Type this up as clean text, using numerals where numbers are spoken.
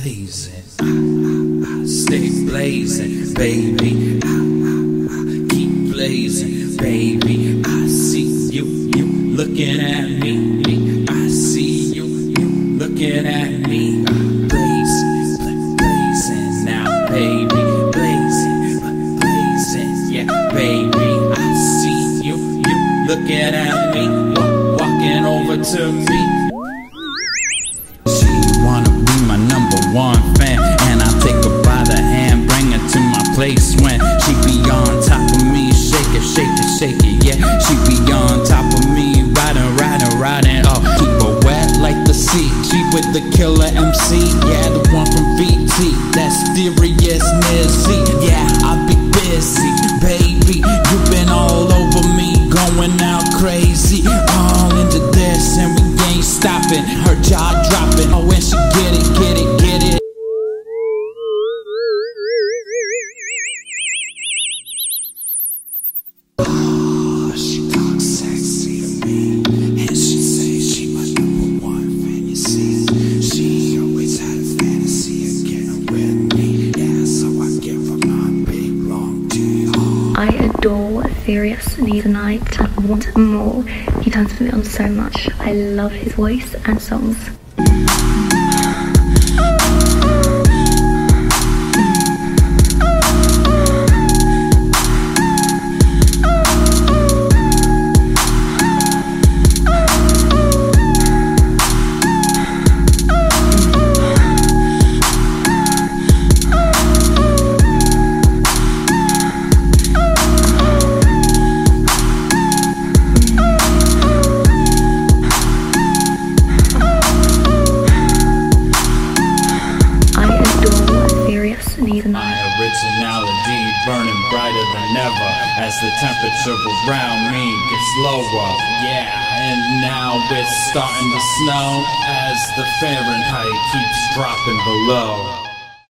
Blazing, stay blazing, baby. Keep blazing, baby. I see you looking at me. I see you looking at me. Blazing, blazing now, baby. Blazing, yeah, baby. I see you looking at me. Walking over to me. One fan, and I take her by the hand, bring her to my place when she be on top of me, shake it, yeah. She be on top of me, riding, oh, keep her wet like the sea. She with the killer MC, yeah, the one from VT, that serious Nizzy, yeah, I be busy, baby. You been all over me, going out crazy, all into this, and we ain't stopping. Her jaw dropping, oh, when she get it. She talks sexy to me, and she says she my #1 fan, you see. She always had a fantasy of getting with me, yeah, so I give her my big long dick. I adore Furious Needs a Night and I want more. He turns me on so much. I love his voice and songs. My originality burning brighter than ever as the temperature around me gets lower, yeah. And now it's starting to snow as the Fahrenheit keeps dropping below.